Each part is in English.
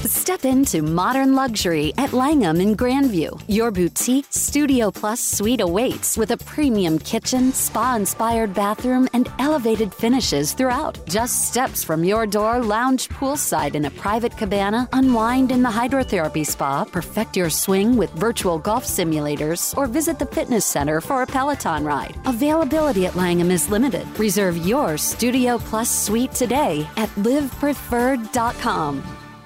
Step into modern luxury at Langham in Grandview. Your boutique Studio Plus suite awaits with a premium kitchen, spa-inspired bathroom, and elevated finishes throughout. Just steps from your door, lounge poolside in a private cabana, unwind in the hydrotherapy spa, perfect your swing with virtual golf simulators, or visit the fitness center for a Peloton ride. Availability at Langham is limited. Reserve your Studio Plus suite today at livepreferred.com.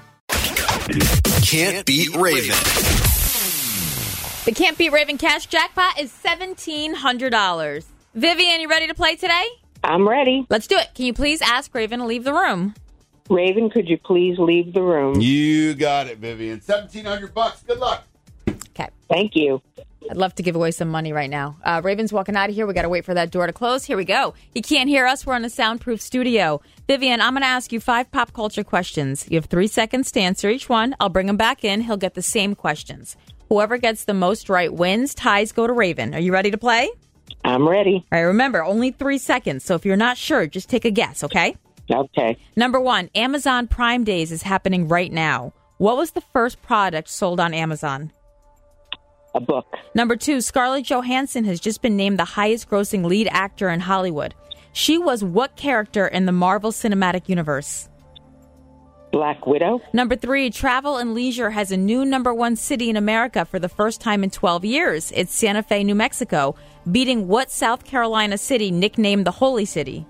Can't beat Raven. The Can't Beat Raven cash jackpot is $1,700. Vivian, you ready to play today? I'm ready. Let's do it. Can you please ask Raven to leave the room? Raven, could you please leave the room? You got it, Vivian. $1,700. Good luck. Okay. Thank you. I'd love to give away some money right now. Raven's walking out of here. We got to wait for that door to close. Here we go. You can't hear us. We're in a soundproof studio. Vivian, I'm going to ask you 5 pop culture questions. You have 3 seconds to answer each one. I'll bring him back in. He'll get the same questions. Whoever gets the most right wins. Ties go to Raven. Are you ready to play? I'm ready. All right, remember, only 3 seconds. So if you're not sure, just take a guess, okay? Okay. Number 1, Amazon Prime Days is happening right now. What was the first product sold on Amazon? A book. Number 2, Scarlett Johansson has just been named the highest grossing lead actor in Hollywood. She was what character in the Marvel Cinematic Universe? Black Widow. Number 3, Travel and Leisure has a new number 1 city in America for the first time in 12 years. It's Santa Fe, New Mexico, beating what South Carolina city nicknamed the Holy City?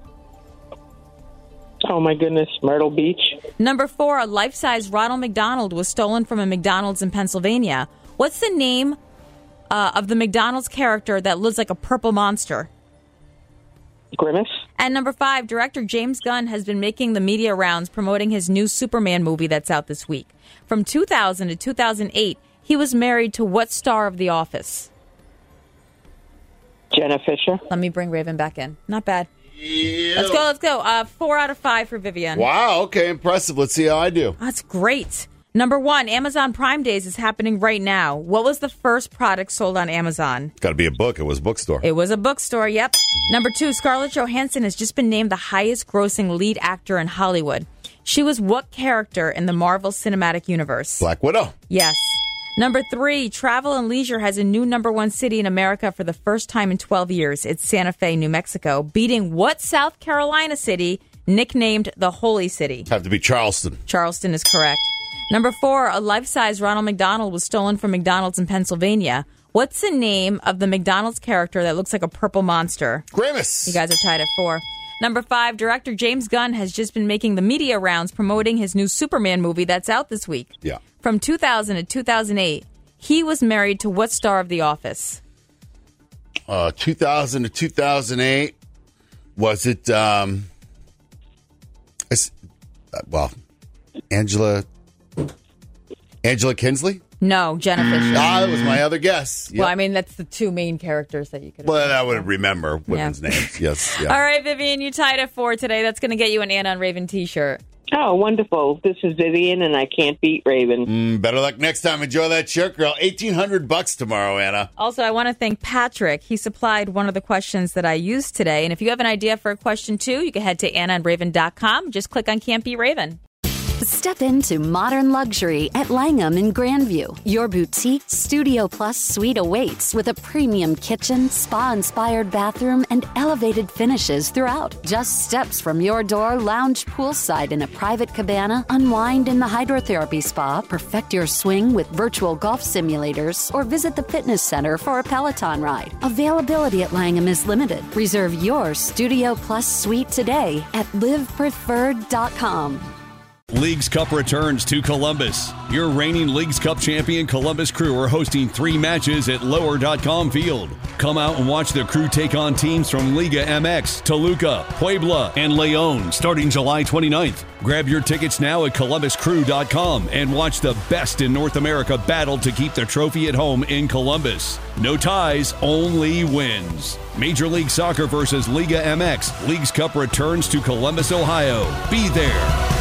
Oh, my goodness. Myrtle Beach. Number 4, a life-size Ronald McDonald was stolen from a McDonald's in Pennsylvania. What's the name of the McDonald's character that looks like a purple monster? Grimace. And number 5, director James Gunn has been making the media rounds promoting his new Superman movie that's out this week. From 2000 to 2008, he was married to what star of The Office? Jenna Fisher. Let me bring Raven back in. Not bad. Yeah. Let's go. 4 out of 5 for Vivian. Wow, okay, impressive. Let's see how I do. That's great. Number 1, Amazon Prime Days is happening right now. What was the first product sold on Amazon? Got to be a book. It was a bookstore. It was a bookstore, yep. Number 2, Scarlett Johansson has just been named the highest grossing lead actor in Hollywood. She was what character in the Marvel Cinematic Universe? Black Widow. Yes. Number 3, Travel and Leisure has a new number 1 city in America for the first time in 12 years. It's Santa Fe, New Mexico, beating what South Carolina city nicknamed the Holy City? Have to be Charleston. Charleston is correct. Number 4, a life-size Ronald McDonald was stolen from McDonald's in Pennsylvania. What's the name of the McDonald's character that looks like a purple monster? Grimace. You guys are tied at 4. Number 5, director James Gunn has just been making the media rounds promoting his new Superman movie that's out this week. Yeah. From 2000 to 2008, he was married to what star of The Office? 2000 to 2008. Was it, Angela Kinsley? No, Jenna Fisher. That was my other guess. Yep. Well, I mean, that's the 2 main characters that you could have. Well, I would remember women's names. Yes. Yeah. All right, Vivian, you tied at 4 today. That's going to get you an Anna and Raven t-shirt. Oh, wonderful. This is Vivian, and I can't beat Raven. Better luck next time. Enjoy that shirt, girl. $1,800 tomorrow, Anna. Also, I want to thank Patrick. He supplied one of the questions that I used today. And if you have an idea for a question, too, you can head to AnnaandRaven.com. Just click on Can't Beat Raven. Step into modern luxury at Langham in Grandview. Your boutique Studio Plus suite awaits with a premium kitchen, spa-inspired bathroom, and elevated finishes throughout. Just steps from your door, lounge poolside in a private cabana, unwind in the hydrotherapy spa, perfect your swing with virtual golf simulators, or visit the fitness center for a Peloton ride. Availability at Langham is limited. Reserve your Studio Plus suite today at livepreferred.com. Leagues Cup returns to Columbus. Your reigning Leagues Cup champion Columbus Crew are hosting 3 matches at Lower.com Field. Come out and watch the Crew take on teams from Liga MX, Toluca, Puebla, and Leon starting July 29th. Grab your tickets now at ColumbusCrew.com and watch the best in North America battle to keep the trophy at home in Columbus. No ties, only wins. Major League Soccer versus Liga MX. Leagues Cup returns to Columbus, Ohio. Be there.